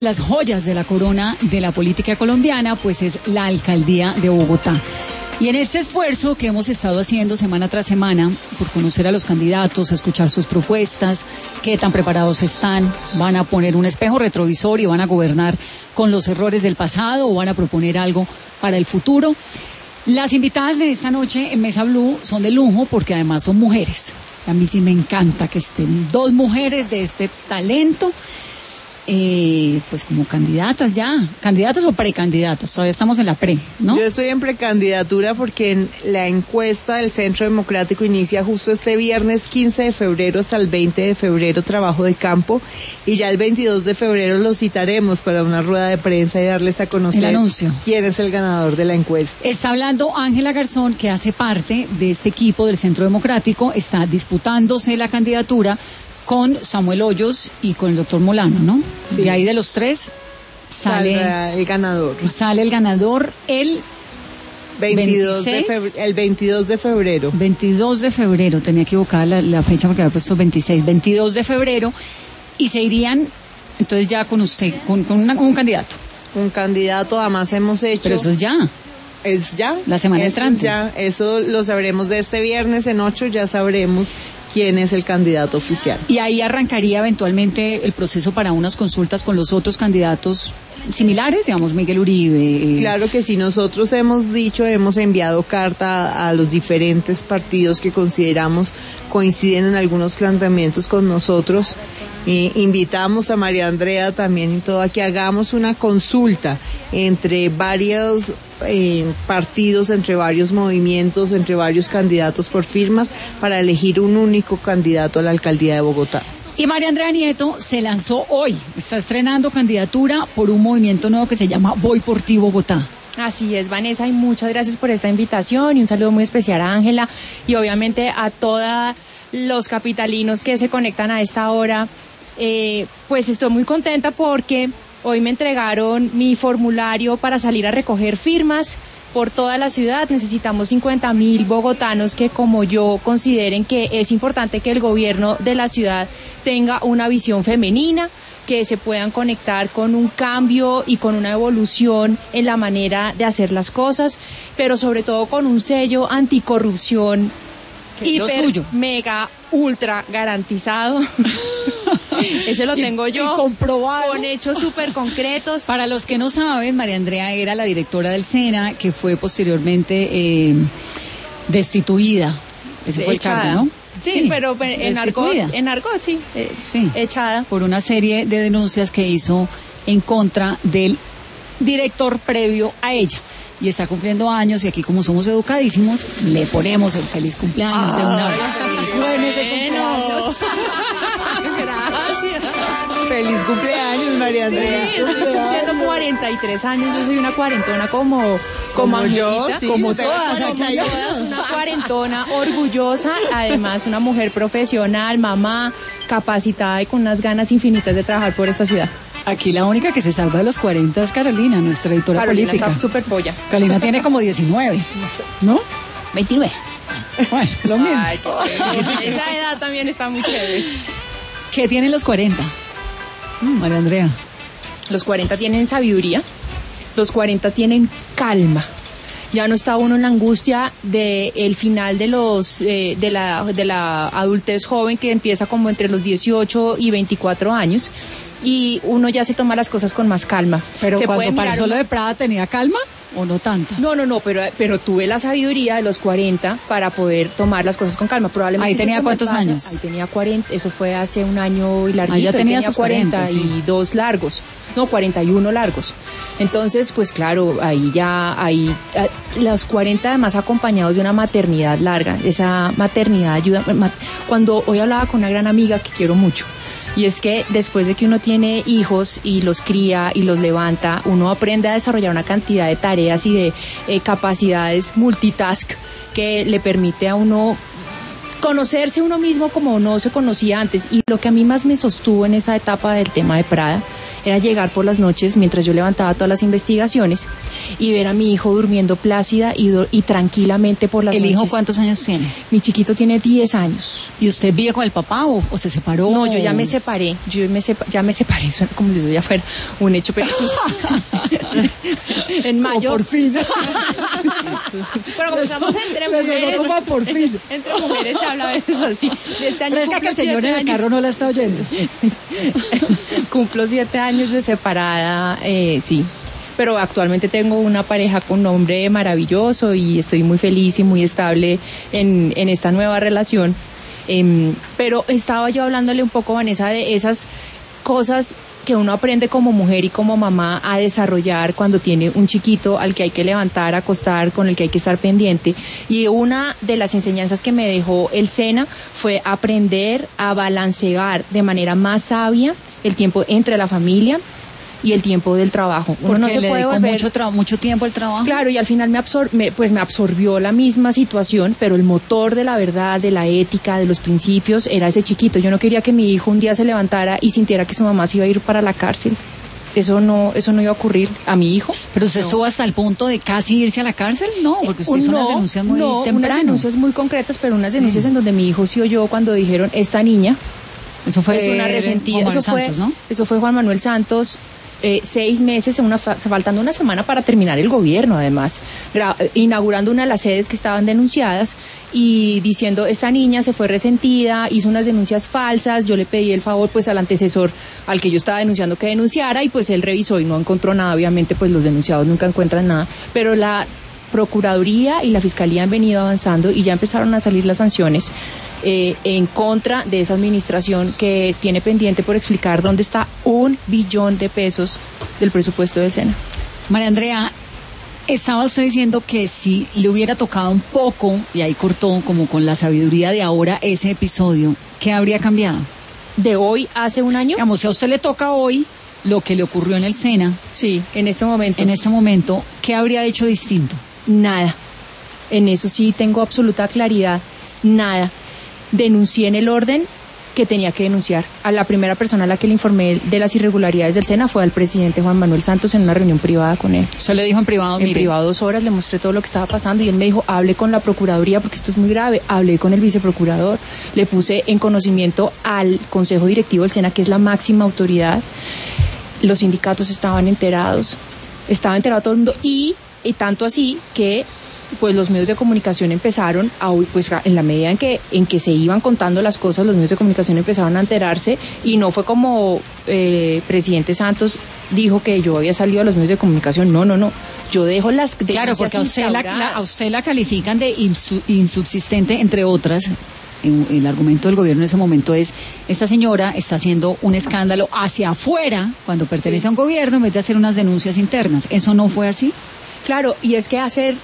Las joyas de la corona de la política colombiana, pues es la alcaldía de Bogotá. Y en este esfuerzo que hemos estado haciendo semana tras semana por conocer a los candidatos, escuchar sus propuestas, qué tan preparados están, van a poner un espejo retrovisor y van a gobernar con los errores del pasado o van a proponer algo para el futuro. Las invitadas de esta noche en Mesa Blue son de lujo porque además son mujeres. A mí sí me encanta que estén dos mujeres de este talento. Pues como candidatas ya, candidatas o precandidatas, todavía estamos en la pre, ¿no? Yo estoy en precandidatura porque en la encuesta del Centro Democrático inicia justo este viernes 15 de febrero hasta el 20 de febrero trabajo de campo y ya el 22 de febrero los citaremos para una rueda de prensa y darles a conocer el anuncio. Quién es el ganador de la encuesta. Está hablando Ángela Garzón, que hace parte de este equipo del Centro Democrático, está disputándose la candidatura con Samuel Hoyos y con el doctor Molano, ¿no? Sí. De ahí de los tres sale el ganador. Sale el ganador el 22 el 22 de febrero. 22 de febrero, tenía equivocada la fecha porque había puesto 26. 22 de febrero y se irían entonces ya con usted, con un candidato. Un candidato, además hemos hecho... Pero eso es ya. Es ya. La semana entrante. Ya, eso lo sabremos de este viernes en 8, ya sabremos quién es el candidato oficial. Y ahí arrancaría eventualmente el proceso para unas consultas con los otros candidatos similares, digamos, Miguel Uribe. Claro que sí, nosotros hemos enviado carta a los diferentes partidos que consideramos coinciden en algunos planteamientos con nosotros. Invitamos a María Andrea también y todo a que hagamos una consulta entre varios partidos, entre varios movimientos, entre varios candidatos por firmas para elegir un único candidato a la alcaldía de Bogotá. Y María Andrea Nieto se lanzó hoy, está estrenando candidatura por un movimiento nuevo que se llama Voy por ti Bogotá. Así es, Vanessa, y muchas gracias por esta invitación y un saludo muy especial a Ángela y obviamente a todos los capitalinos que se conectan a esta hora. Pues estoy muy contenta porque hoy me entregaron mi formulario para salir a recoger firmas por toda la ciudad. Necesitamos 50.000 bogotanos que, como yo, consideren que es importante que el gobierno de la ciudad tenga una visión femenina, que se puedan conectar con un cambio y con una evolución en la manera de hacer las cosas, pero sobre todo con un sello anticorrupción hiper, mega, ultra garantizado. Ese lo tengo yo. Y comprobado. Con hechos súper concretos. Para los que no saben, María Andrea era la directora del SENA, que fue posteriormente destituida. Ese fue el cargo, ¿no? Sí, pero en argot, sí. Sí. Echada. Por una serie de denuncias que hizo en contra del director previo a ella. Y está cumpliendo años y aquí como somos educadísimos, le ponemos el feliz cumpleaños de una vez. Sí, suene ese cumpleaños. Gracias. Feliz cumpleaños, María Andrea. Sí, estoy cumpliendo 43 años, yo soy una cuarentona como yo, sí, como todas, una cuarentona orgullosa, además una mujer profesional, mamá, capacitada y con unas ganas infinitas de trabajar por esta ciudad. Aquí la única que se salva de los 40 es Carolina, nuestra editora política. Carolina está súper polla. Carolina tiene como 19, ¿no? 29. Bueno, lo mismo. Ay, esa edad también está muy chévere. ¿Qué tienen los 40? María Andrea. Los 40 tienen sabiduría, los 40 tienen calma. Ya no está uno en la angustia del final de la adultez joven que empieza como entre los 18 y 24 años. Y uno ya se toma las cosas con más calma. Pero cuando pasó lo de Prada, ¿tenía calma o no tanta? No, pero tuve la sabiduría de los 40 para poder tomar las cosas con calma. Probablemente ¿ahí tenía cuántos años? Ahí tenía 40, eso fue hace un año y larguito. Ahí ya tenía 42 sí. Largos, no, 41 largos. Entonces, pues claro, los 40 además acompañados de una maternidad larga. Esa maternidad ayuda. Cuando hoy hablaba con una gran amiga que quiero mucho, y es que después de que uno tiene hijos y los cría y los levanta, uno aprende a desarrollar una cantidad de tareas y de capacidades multitask que le permite a uno conocerse uno mismo como no se conocía antes. Y lo que a mí más me sostuvo en esa etapa del tema de Prada era llegar por las noches mientras yo levantaba todas las investigaciones y ver a mi hijo durmiendo plácida y tranquilamente por las noches. ¿El hijo cuántos años tiene? Mi chiquito tiene 10 años. ¿Y usted vive con el papá o se separó? No, yo ya me separé. Ya me separé. Suena como si eso ya fuera un hecho, pero sí. En mayo. Por fin. Pero como estamos entre mujeres. Como por fin. Entre mujeres se habla a veces así. Este año Fresca que el señor en el carro no la está oyendo. Cumplo 7 años de separada, sí. Pero actualmente tengo una pareja con un hombre maravilloso y estoy muy feliz y muy estable en esta nueva relación. Pero estaba yo hablándole un poco, Vanessa, de esas cosas que uno aprende como mujer y como mamá a desarrollar cuando tiene un chiquito al que hay que levantar, acostar, con el que hay que estar pendiente. Y una de las enseñanzas que me dejó el SENA fue aprender a balancear de manera más sabia el tiempo entre la familia y el tiempo del trabajo. Uno no se puede volver mucho tiempo al trabajo. Claro, y al final me absorbió la misma situación, pero el motor de la verdad, de la ética, de los principios, era ese chiquito. Yo no quería que mi hijo un día se levantara y sintiera que su mamá se iba a ir para la cárcel. Eso no iba a ocurrir a mi hijo. ¿Pero usted estuvo hasta el punto de casi irse a la cárcel? No, porque usted hizo unas denuncias muy temprano. Unas denuncias muy concretas, pero unas denuncias en donde mi hijo sí oyó cuando dijeron, esta niña... Eso fue es una resentida. Juan Manuel Santos, ¿no? Eso fue Juan Manuel Santos. 6 meses, faltando una semana para terminar el gobierno, además, inaugurando una de las sedes que estaban denunciadas y diciendo, esta niña se fue resentida, hizo unas denuncias falsas, yo le pedí el favor pues al antecesor al que yo estaba denunciando que denunciara y pues él revisó y no encontró nada. Obviamente pues los denunciados nunca encuentran nada, pero la Procuraduría y la Fiscalía han venido avanzando y ya empezaron a salir las sanciones en contra de esa administración que tiene pendiente por explicar dónde está 1 billón de pesos del presupuesto de SENA. María Andrea, estaba usted diciendo que si le hubiera tocado un poco, y ahí cortó como con la sabiduría de ahora ese episodio, ¿qué habría cambiado? ¿De hoy hace un año? Digamos, si a usted le toca hoy lo que le ocurrió en el SENA. Sí, en este momento. En este momento, ¿qué habría hecho distinto? Nada. En eso sí tengo absoluta claridad. Nada. Denuncié en el orden que tenía que denunciar. A la primera persona a la que le informé de las irregularidades del SENA fue al presidente Juan Manuel Santos en una reunión privada con él. ¿Se le dijo en privado? En privado 2 horas, le mostré todo lo que estaba pasando y él me dijo, hable con la Procuraduría porque esto es muy grave. Hablé con el viceprocurador, le puse en conocimiento al Consejo Directivo del SENA, que es la máxima autoridad. Los sindicatos estaban enterados, estaba enterado todo el mundo y tanto así que pues los medios de comunicación empezaron a, pues en la medida en que se iban contando las cosas, los medios de comunicación empezaron a enterarse y no fue como presidente Santos dijo que yo había salido a los medios de comunicación, no, yo dejo las denuncias. Claro, porque a usted la califican de insubsistente, entre otras. El argumento del gobierno en ese momento es, esta señora está haciendo un escándalo hacia afuera cuando pertenece a un gobierno en vez de hacer unas denuncias internas. ¿Eso no fue así? Claro, y es que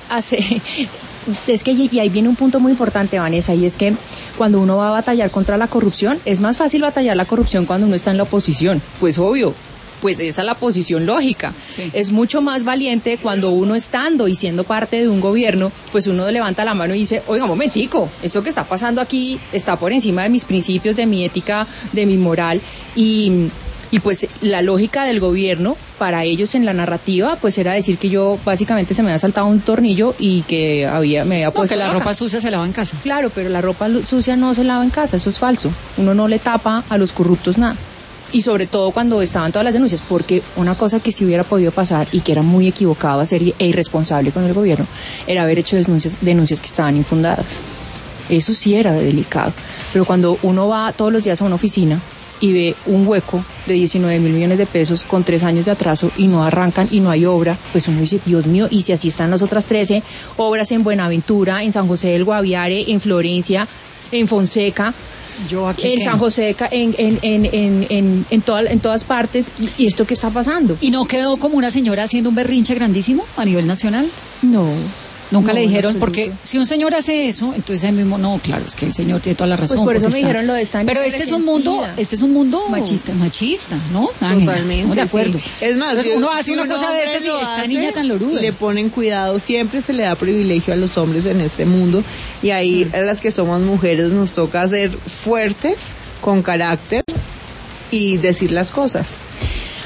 y ahí viene un punto muy importante, Vanessa, y es que cuando uno va a batallar contra la corrupción, es más fácil batallar la corrupción cuando uno está en la oposición. Pues obvio, pues esa es la posición lógica. Sí. Es mucho más valiente cuando uno estando y siendo parte de un gobierno, pues uno levanta la mano y dice, oiga, un momentico, esto que está pasando aquí está por encima de mis principios, de mi ética, de mi moral, y pues la lógica del gobierno para ellos en la narrativa pues era decir que yo básicamente se me había saltado un tornillo y que me había puesto que la ropa sucia se lava en casa. Claro, pero la ropa sucia no se lava en casa, eso es falso. Uno no le tapa a los corruptos nada. Y sobre todo cuando estaban todas las denuncias, porque una cosa que sí hubiera podido pasar y que era muy equivocado hacer e irresponsable con el gobierno era haber hecho denuncias que estaban infundadas. Eso sí era delicado. Pero cuando uno va todos los días a una oficina y ve un hueco de 19.000 millones de pesos con 3 años de atraso y no arrancan y no hay obra, pues uno dice, Dios mío, y si así están las otras 13 obras en Buenaventura, en San José del Guaviare, en Florencia, en Fonseca, en San José, en todas partes, y esto qué está pasando. ¿Y no quedó como una señora haciendo un berrinche grandísimo a nivel nacional? No. Nunca le dijeron, porque si un señor hace eso, entonces él mismo, no, claro, es que el señor tiene toda la razón. Pues por eso me dijeron lo de esta niña. Pero este es un mundo machista, ¿no? Totalmente. No, de acuerdo. Sí. Es más, entonces, uno hace una cosa de este, esta niña tan loruda. Le ponen cuidado, siempre se le da privilegio a los hombres en este mundo, y ahí a las que somos mujeres nos toca ser fuertes, con carácter y decir las cosas.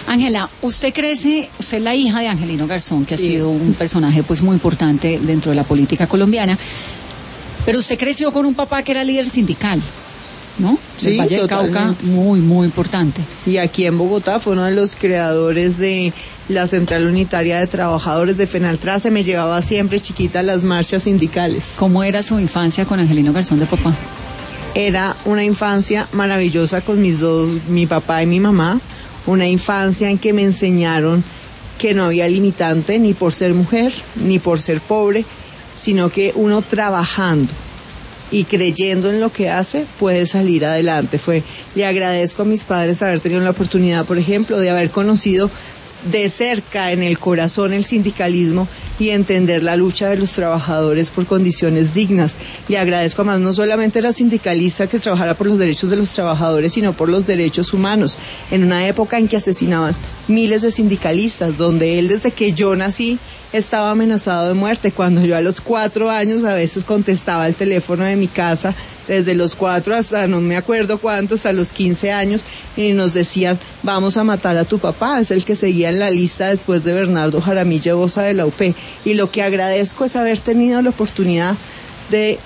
Ángela, usted es la hija de Angelino Garzón, que ha sido un personaje pues muy importante dentro de la política colombiana, pero usted creció con un papá que era líder sindical, ¿no? Sí, el Valle del Cauca, muy, muy importante. Y aquí en Bogotá fue uno de los creadores de la Central Unitaria de Trabajadores de FENALTRACE. Me llevaba siempre chiquita a las marchas sindicales. ¿Cómo era su infancia con Angelino Garzón de papá? Era una infancia maravillosa con mi papá y mi mamá. Una infancia en que me enseñaron que no había limitante ni por ser mujer, ni por ser pobre, sino que uno trabajando y creyendo en lo que hace puede salir adelante. Le agradezco a mis padres haber tenido la oportunidad, por ejemplo, de haber conocido de cerca, en el corazón, el sindicalismo y entender la lucha de los trabajadores por condiciones dignas. Le agradezco, además, no solamente era sindicalista que trabajara por los derechos de los trabajadores, sino por los derechos humanos, en una época en que asesinaban miles de sindicalistas, donde él, desde que yo nací, estaba amenazado de muerte. Cuando yo a los 4 años a veces contestaba el teléfono de mi casa, desde los 4 hasta no me acuerdo cuántos, a los 15 años, y nos decían, vamos a matar a tu papá, es el que seguía en la lista después de Bernardo Jaramillo Bosa de la UP. Y lo que agradezco es haber tenido la oportunidad de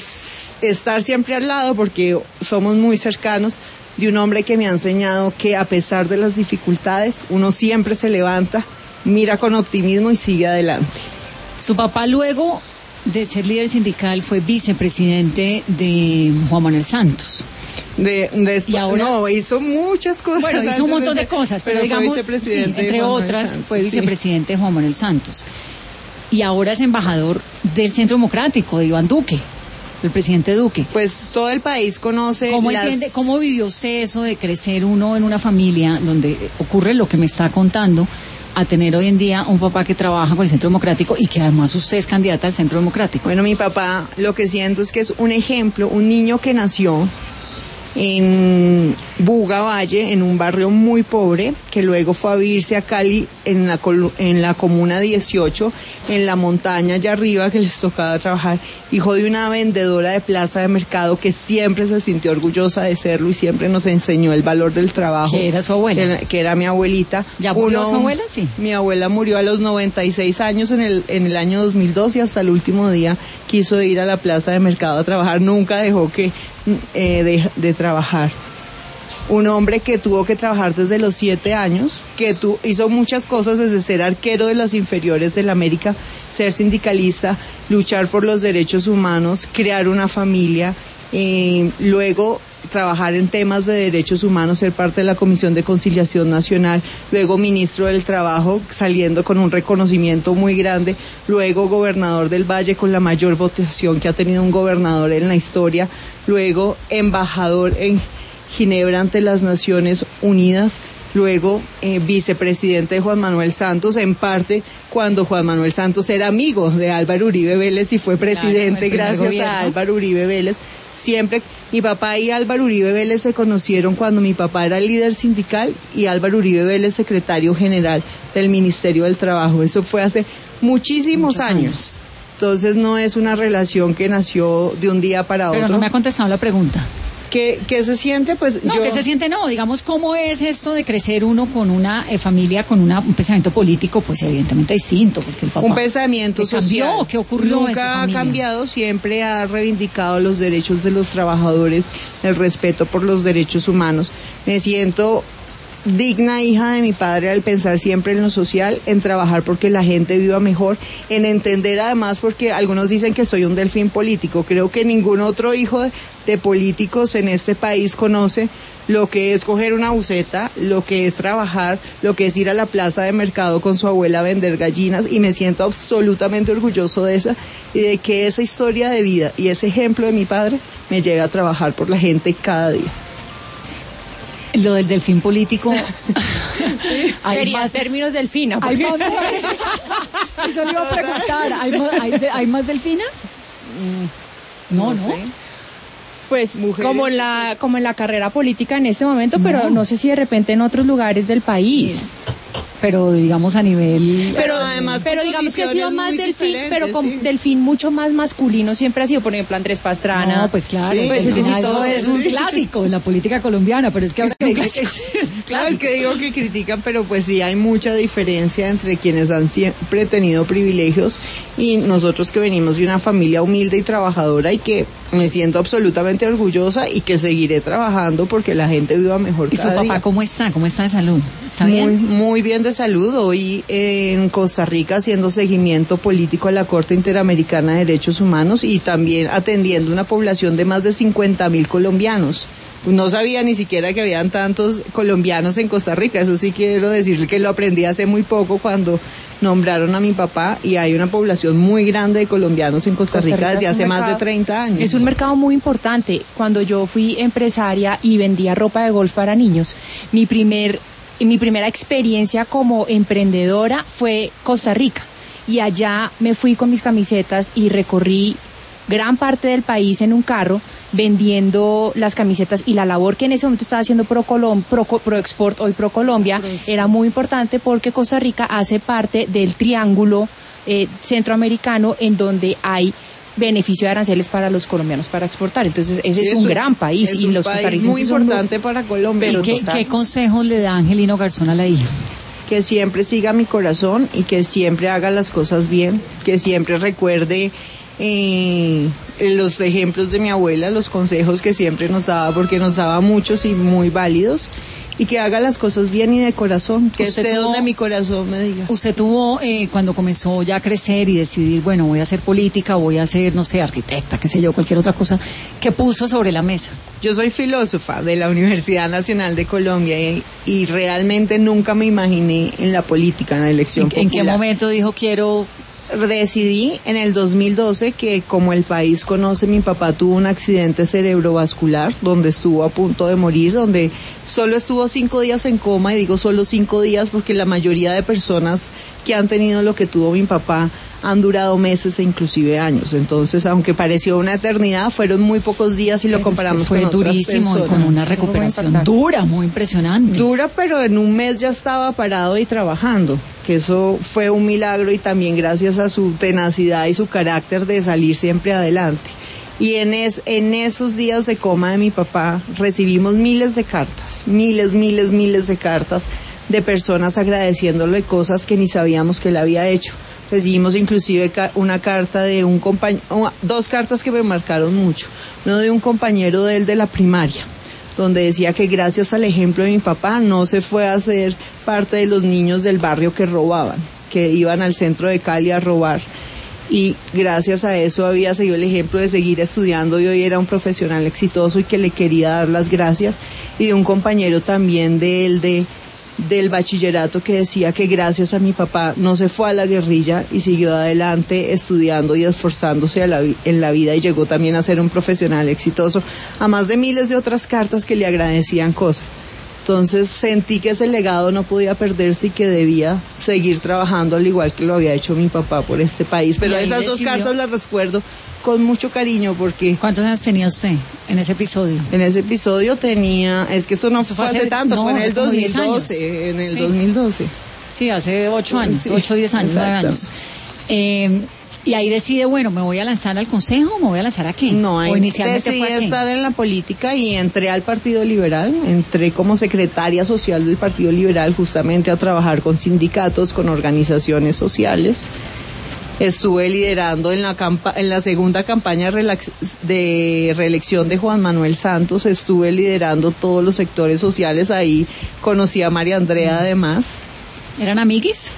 estar siempre al lado, porque somos muy cercanos, de un hombre que me ha enseñado que a pesar de las dificultades, uno siempre se levanta, mira con optimismo y sigue adelante. Su papá, luego de ser líder sindical, fue vicepresidente de Juan Manuel Santos. Y ahora, no, hizo muchas cosas. Bueno, hizo un montón de cosas, pero digamos, entre otras, fue vicepresidente de Juan Manuel Santos. Y ahora es embajador del Centro Democrático, de Iván Duque, el presidente Duque. Pues todo el país conoce. ¿Cómo vivió usted eso de crecer uno en una familia donde ocurre lo que me está contando, a tener hoy en día un papá que trabaja con el Centro Democrático y que además usted es candidata al Centro Democrático? Bueno, mi papá, lo que siento es que es un ejemplo, un niño que nació en Buga Valle, en un barrio muy pobre, que luego fue a vivirse a Cali en la comuna 18, en la montaña allá arriba, que les tocaba trabajar, hijo de una vendedora de plaza de mercado que siempre se sintió orgullosa de serlo y siempre nos enseñó el valor del trabajo. ¿Que era su abuela? Que era mi abuelita. ¿Ya murió su abuela? Sí. Mi abuela murió a los 96 años en el año 2002 y hasta el último día quiso ir a la plaza de mercado a trabajar, nunca dejó de trabajar. Un hombre que tuvo que trabajar desde los 7 años, que hizo muchas cosas, desde ser arquero de las inferiores del América, ser sindicalista, luchar por los derechos humanos, crear una familia, luego trabajar en temas de derechos humanos, ser parte de la Comisión de Conciliación Nacional, luego ministro del Trabajo, saliendo con un reconocimiento muy grande, luego gobernador del Valle con la mayor votación que ha tenido un gobernador en la historia, luego embajador en Ginebra ante las Naciones Unidas, luego vicepresidente de Juan Manuel Santos, en parte cuando Juan Manuel Santos era amigo de Álvaro Uribe Vélez y fue presidente, claro, gracias a Álvaro Uribe Vélez. Siempre, mi papá y Álvaro Uribe Vélez se conocieron cuando mi papá era líder sindical y Álvaro Uribe Vélez secretario general del Ministerio del Trabajo. Eso fue hace muchísimos años. Entonces no es una relación que nació de un día para otro. Pero no me ha contestado la pregunta. ¿Qué se siente? Pues no, ¿qué se siente? No, digamos, ¿cómo es esto de crecer uno con una familia con un pensamiento político? Pues evidentemente distinto, porque el papá... Un pensamiento social. Cambió, ¿qué ocurrió? Nunca ha cambiado, siempre ha reivindicado los derechos de los trabajadores, el respeto por los derechos humanos. Me siento digna hija de mi padre al pensar siempre en lo social, en trabajar porque la gente viva mejor, en entender además, porque algunos dicen que soy un delfín político. Creo que ningún otro hijo de políticos en este país conoce lo que es coger una buceta, lo que es trabajar, lo que es ir a la plaza de mercado con su abuela a vender gallinas, y me siento absolutamente orgulloso de esa y de que esa historia de vida y ese ejemplo de mi padre me lleva a trabajar por la gente cada día. Lo del delfín político. Quería términos delfina. ¿Hay más mujeres? Eso le iba a preguntar. ¿Hay más delfinas? No. Pues como en la carrera política en este momento, pero no sé si de repente en otros lugares del país. Pero digamos a nivel... Pero además, pero digamos que ha sido más Delfín, pero con Delfín mucho más masculino siempre ha sido, por ejemplo, Andrés Pastrana. No, pues claro, pues es decir, todo es un clásico en la política colombiana, pero es que ahora es que digo que critican, pero pues sí hay mucha diferencia entre quienes han siempre tenido privilegios y nosotros que venimos de una familia humilde y trabajadora y que me siento absolutamente orgullosa y que seguiré trabajando porque la gente viva mejor cada día. ¿Y su papá cómo está? ¿Cómo está de salud? ¿Está bien? Muy bien de salud. Hoy en Costa Rica haciendo seguimiento político a la Corte Interamericana de Derechos Humanos y también atendiendo una población de más de 50,000 colombianos. No sabía ni siquiera que habían tantos colombianos en Costa Rica, eso sí quiero decirle que lo aprendí hace muy poco cuando nombraron a mi papá y hay una población muy grande de colombianos en Costa Rica desde hace más de 30 años. Es un mercado muy importante. Cuando yo fui empresaria y vendía ropa de golf para niños, mi primera experiencia como emprendedora fue Costa Rica y allá me fui con mis camisetas y recorrí gran parte del país en un carro vendiendo las camisetas y la labor que en ese momento estaba haciendo ProExport, hoy ProColombia, era muy importante porque Costa Rica hace parte del triángulo centroamericano en donde hay beneficio de aranceles para los colombianos para exportar. Entonces ese es un gran país y los costarricenses muy importante para Colombia. ¿Y qué consejos le da Angelino Garzón a la hija? Que siempre siga mi corazón y que siempre haga las cosas bien, que siempre recuerde los ejemplos de mi abuela, los consejos que siempre nos daba, porque nos daba muchos y muy válidos, y que haga las cosas bien y de corazón, que esté donde mi corazón me diga. Usted tuvo, cuando comenzó ya a crecer y decidir, bueno, voy a hacer política, voy a ser, no sé, arquitecta, qué sé yo, cualquier otra cosa, ¿qué puso sobre la mesa? Yo soy filósofa de la Universidad Nacional de Colombia y realmente nunca me imaginé en la política, en la elección popular. ¿En qué momento dijo quiero...? Decidí en el 2012 que, como el país conoce, mi papá tuvo un accidente cerebrovascular donde estuvo a punto de morir, donde solo estuvo 5 días en coma, y digo solo 5 días porque la mayoría de personas que han tenido lo que tuvo mi papá han durado meses e inclusive años. Entonces, aunque pareció una eternidad, fueron muy pocos días y lo comparamos con otras personas. Fue durísimo y con una recuperación dura, muy impresionante. Dura, pero en un mes ya estaba parado y trabajando, que eso fue un milagro y también gracias a su tenacidad y su carácter de salir siempre adelante. Y en esos días de coma de mi papá recibimos miles de cartas, miles de cartas de personas agradeciéndole cosas que ni sabíamos que él había hecho. Recibimos inclusive una carta de un compañero, 2 cartas que me marcaron mucho. Uno de un compañero de él de la primaria, donde decía que gracias al ejemplo de mi papá no se fue a ser parte de los niños del barrio que robaban, que iban al centro de Cali a robar. Y gracias a eso había seguido el ejemplo de seguir estudiando y hoy era un profesional exitoso y que le quería dar las gracias. Y de un compañero también de él del bachillerato que decía que gracias a mi papá no se fue a la guerrilla y siguió adelante estudiando y esforzándose en la vida y llegó también a ser un profesional exitoso, a más de miles de otras cartas que le agradecían cosas. Entonces sentí que ese legado no podía perderse y que debía seguir trabajando al igual que lo había hecho mi papá por este país. Pero esas 2 cartas las recuerdo con mucho cariño porque... ¿Cuántos años tenía usted en ese episodio? En ese episodio tenía... Es que eso no fue hace tanto, no, fue en el 2012. En el 2012. Sí, hace 8 años, 8 o 10 años, 9 años. Y ahí decide, bueno, ¿me voy a lanzar al consejo o me voy a lanzar a qué? No, decidí estar en la política y entré al Partido Liberal, entré como secretaria social del Partido Liberal justamente a trabajar con sindicatos, con organizaciones sociales. Estuve liderando en la segunda campaña de reelección de Juan Manuel Santos, estuve liderando todos los sectores sociales, ahí conocí a María Andrea además. ¿Eran amiguis?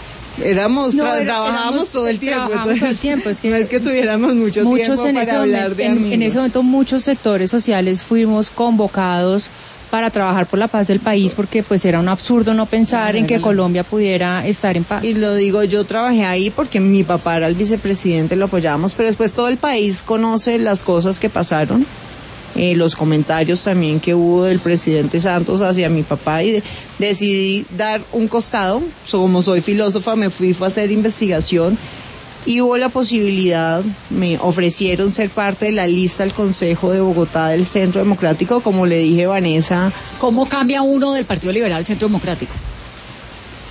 Trabajábamos todo el tiempo. Es que no es que tuviéramos mucho tiempo para hablar de amigos. En ese momento muchos sectores sociales fuimos convocados para trabajar por la paz del país porque pues era un absurdo no pensar en que Colombia pudiera estar en paz. Y lo digo, yo trabajé ahí porque mi papá era el vicepresidente, lo apoyábamos, pero después todo el país conoce las cosas que pasaron. Los comentarios también que hubo del presidente Santos hacia mi papá y decidí dar un costado. Como soy filósofa, fui a hacer investigación y hubo la posibilidad, me ofrecieron ser parte de la lista del Consejo de Bogotá del Centro Democrático, como le dije Vanessa. ¿Cómo cambia uno del Partido Liberal al Centro Democrático?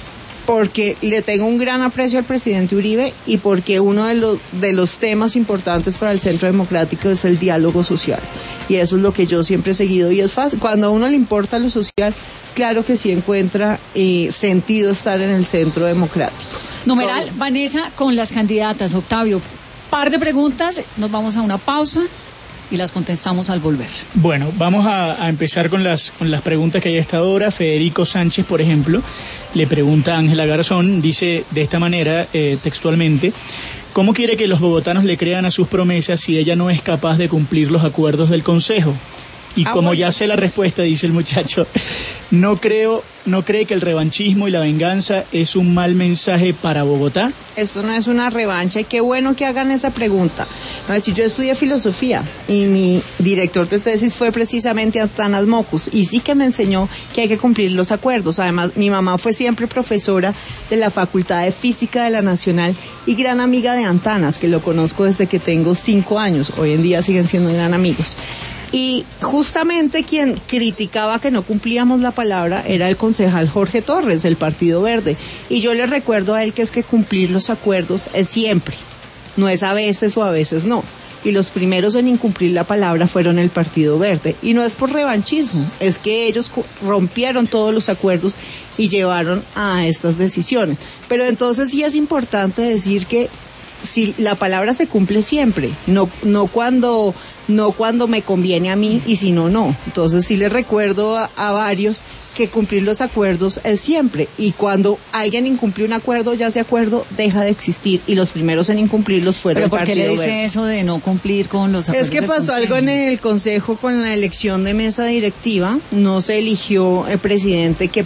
porque le tengo un gran aprecio al presidente Uribe y porque uno de los temas importantes para el Centro Democrático es el diálogo social. Y eso es lo que yo siempre he seguido. Y es fácil, cuando a uno le importa lo social, claro que sí encuentra sentido estar en el Centro Democrático. Numeral, Vanessa, con las candidatas. Octavio, par de preguntas, nos vamos a una pausa y las contestamos al volver. Bueno, vamos a empezar con las preguntas que hay a esta hora. Federico Sánchez, por ejemplo, le pregunta a Ángela Garzón, dice de esta manera, textualmente: ¿cómo quiere que los bogotanos le crean a sus promesas si ella no es capaz de cumplir los acuerdos del Consejo? Y como ya sé la respuesta, dice el muchacho, no cree que el revanchismo y la venganza es un mal mensaje para Bogotá. Esto no es una revancha y qué bueno que hagan esa pregunta. No, es decir, yo estudié filosofía y mi director de tesis fue precisamente Antanas Mocus y sí que me enseñó que hay que cumplir los acuerdos. Además, mi mamá fue siempre profesora de la Facultad de Física de la Nacional y gran amiga de Antanas, que lo conozco desde que tengo 5 años. Hoy en día siguen siendo gran amigos. Y justamente quien criticaba que no cumplíamos la palabra era el concejal Jorge Torres del Partido Verde. Y yo le recuerdo a él que es que cumplir los acuerdos es siempre, no es a veces o a veces no. Y los primeros en incumplir la palabra fueron el Partido Verde. Y no es por revanchismo, es que ellos rompieron todos los acuerdos y llevaron a estas decisiones. Pero entonces sí es importante decir que si la palabra se cumple siempre, no cuando me conviene a mí y si no, no. Entonces sí les recuerdo a varios que cumplir los acuerdos es siempre. Y cuando alguien incumplió un acuerdo, ya ese acuerdo deja de existir. Y los primeros en incumplirlos fueron el Partido Verde. ¿Pero por qué le dice eso de no cumplir con los acuerdos? Es que pasó algo en el Consejo con la elección de mesa directiva. No se eligió el presidente que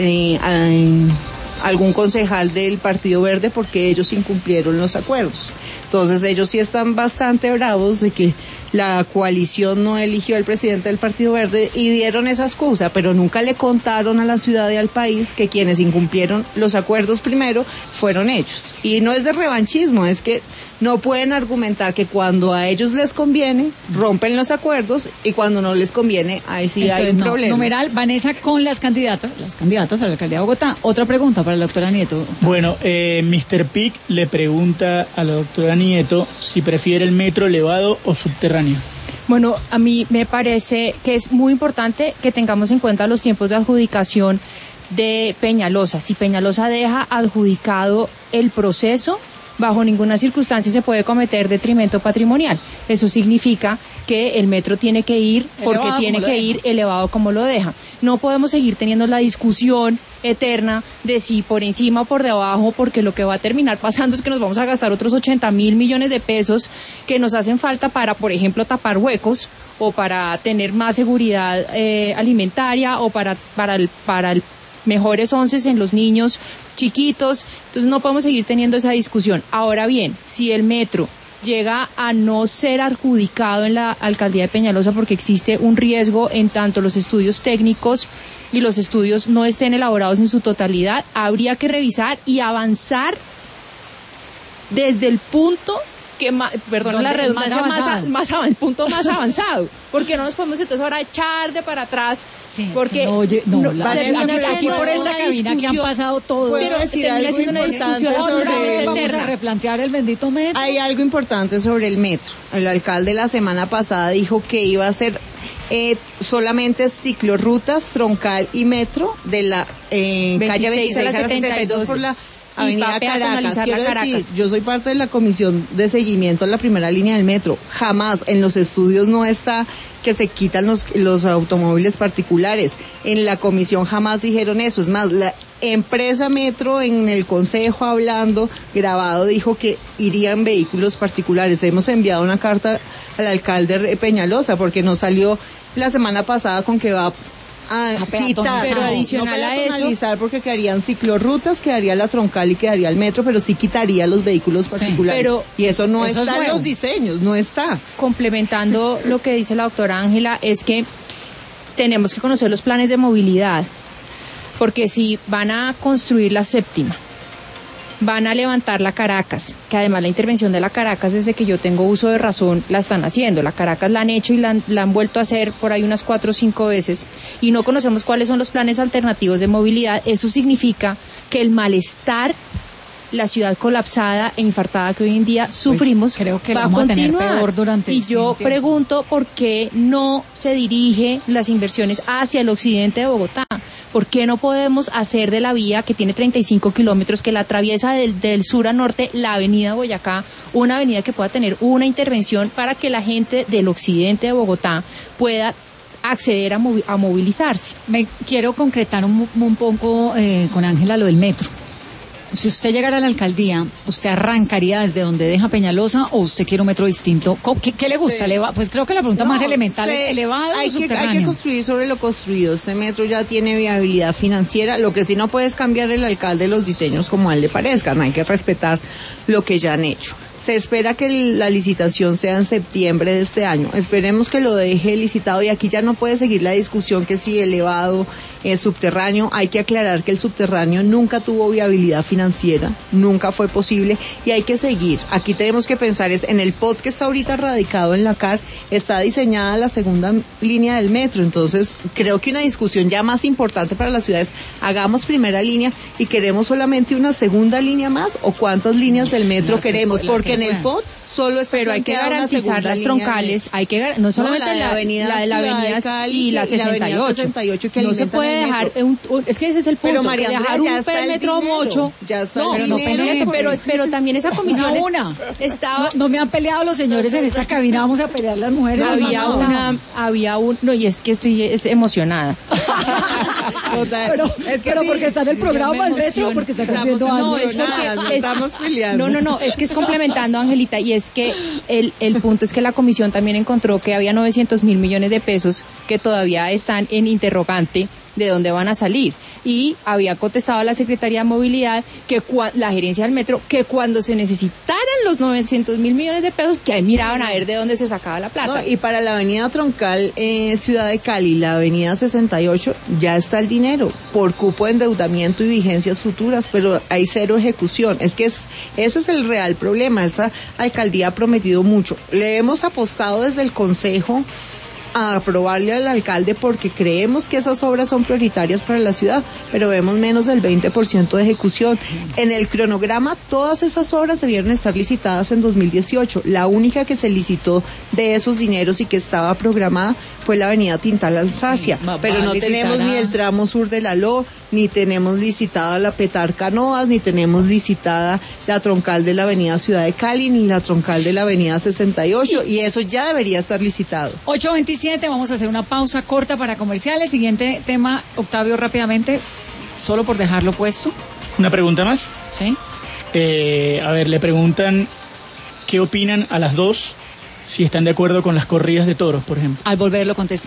algún concejal del Partido Verde porque ellos incumplieron los acuerdos. Entonces ellos sí están bastante bravos de que la coalición no eligió al presidente del Partido Verde y dieron esa excusa, pero nunca le contaron a la ciudad y al país que quienes incumplieron los acuerdos primero fueron ellos. Y no es de revanchismo, es que no pueden argumentar que cuando a ellos les conviene, rompen los acuerdos y cuando no les conviene, ahí sí entonces, hay un problema. Numeral, Vanessa, con las candidatas a la alcaldía de Bogotá. Otra pregunta para la doctora Nieto. Bueno, Mr. Pic le pregunta a la doctora Nieto si prefiere el metro elevado o subterráneo. Bueno, a mí me parece que es muy importante que tengamos en cuenta los tiempos de adjudicación de Peñalosa. Si Peñalosa deja adjudicado el proceso, bajo ninguna circunstancia se puede cometer detrimento patrimonial. Eso significa que el metro tiene que ir porque tiene que ir elevado como lo deja. No podemos seguir teniendo la discusión eterna de si por encima o por debajo, porque lo que va a terminar pasando es que nos vamos a gastar otros 80.000 millones de pesos que nos hacen falta para, por ejemplo, tapar huecos o para tener más seguridad alimentaria o para el mejores onces en los niños chiquitos. Entonces no podemos seguir teniendo esa discusión. Ahora bien, si el metro llega a no ser adjudicado en la alcaldía de Peñalosa porque existe un riesgo en tanto los estudios técnicos y los estudios no estén elaborados en su totalidad, habría que revisar y avanzar desde el punto que perdón la redundancia, el punto más avanzado, porque no nos podemos entonces ahora echar de para atrás. Sí, porque aquí por esta cabina que han pasado todos. Puedo decir algo importante sobre vamos a replantear el bendito metro. Hay algo importante sobre el metro. El alcalde la semana pasada dijo que iba a ser solamente ciclorrutas, troncal y metro de la calle 26 a la 72 por la Avenida Caracas. Quiero decir, yo soy parte de la comisión de seguimiento a la primera línea del metro. Jamás en los estudios no está que se quitan los automóviles particulares. En la comisión jamás dijeron eso. Es más, la empresa Metro en el consejo hablando, grabado, dijo que irían vehículos particulares. Hemos enviado una carta al alcalde Peñalosa porque nos salió la semana pasada con que va a quitar, pero adicional a eso, porque quedarían ciclorrutas, quedaría la troncal y quedaría el metro, pero sí quitaría los vehículos particulares. Pero y eso no está en los diseños, no está. Complementando lo que dice la doctora Ángela, es que tenemos que conocer los planes de movilidad, porque si van a construir la séptima van a levantar la Caracas, que además la intervención de la Caracas, desde que yo tengo uso de razón, la están haciendo. La Caracas la han hecho y la han vuelto a hacer por ahí unas 4 o 5 veces, y no conocemos cuáles son los planes alternativos de movilidad. Eso significa que el malestar, la ciudad colapsada e infartada que hoy en día sufrimos, pues creo que va vamos a continuar. tener peor durante y yo pregunto por qué no se dirige las inversiones hacia el occidente de Bogotá. ¿Por qué no podemos hacer de la vía, que tiene 35 kilómetros, que la atraviesa del sur a norte, la avenida Boyacá, una avenida que pueda tener una intervención para que la gente del occidente de Bogotá pueda acceder a movilizarse? Me quiero concretar un poco con Ángela lo del metro. Si usted llegara a la alcaldía, ¿usted arrancaría desde donde deja Peñalosa o usted quiere un metro distinto? ¿Qué le gusta? Sí. Pues creo que la pregunta más elemental es ¿elevado o subterráneo? Hay que construir sobre lo construido. Este metro ya tiene viabilidad financiera. Lo que sí no puede es cambiar el alcalde los diseños como a él le parezcan. Hay que respetar lo que ya han hecho. Se espera que la licitación sea en septiembre de este año. Esperemos que lo deje licitado, y aquí ya no puede seguir la discusión que si elevado es subterráneo. Hay que aclarar que el subterráneo nunca tuvo viabilidad financiera, nunca fue posible, y hay que seguir. Aquí tenemos que pensar es en el POT que está ahorita radicado en la CAR, está diseñada la segunda línea del metro. Entonces creo que una discusión ya más importante para las ciudades, hagamos primera línea y queremos solamente una segunda línea más, o cuántas líneas del metro queremos, porque en el POT solo está, pero hay que garantizar las troncales, hay que no solamente la de la avenida Cali y la 68, que no se puede dejar es que ese es el punto, pero María dejar Andrea, un metro mocho. Pero también esa comisión no me han peleado los señores en esta cabina, vamos a pelear las mujeres. No, y es que estoy emocionada. pero porque está en el programa el metro, porque se está viendo algo. No, es porque estamos peleando. No, es que es complementando, Angelita, y es que el punto es que la comisión también encontró que había 900.000 millones de pesos que todavía están en interrogante de dónde van a salir, y había contestado a la Secretaría de Movilidad que la gerencia del metro, que cuando se necesitaran los 900.000 millones de pesos, que ahí miraban a ver de dónde se sacaba la plata. No, y para la avenida troncal Ciudad de Cali, la avenida 68, ya está el dinero por cupo de endeudamiento y vigencias futuras, pero hay cero ejecución. Es que ese es el real problema. Esta alcaldía ha prometido mucho. Le hemos apostado desde el Consejo a aprobarle al alcalde porque creemos que esas obras son prioritarias para la ciudad, pero vemos menos del 20% de ejecución. En el cronograma, todas esas obras debieron estar licitadas en 2018. La única que se licitó de esos dineros y que estaba programada fue la avenida Tintal Alsacia, pero no tenemos ni el tramo sur de la LO, ni tenemos licitada la Petar Canoas, ni tenemos licitada la troncal de la avenida Ciudad de Cali, ni la troncal de la avenida 68, y eso ya debería estar licitado. 8:27, vamos a hacer una pausa corta para comerciales. Siguiente tema, Octavio, rápidamente, solo por dejarlo puesto. ¿Una pregunta más? Sí. A ver, le preguntan qué opinan a las dos, si están de acuerdo con las corridas de toros, por ejemplo. Al volverlo contestar.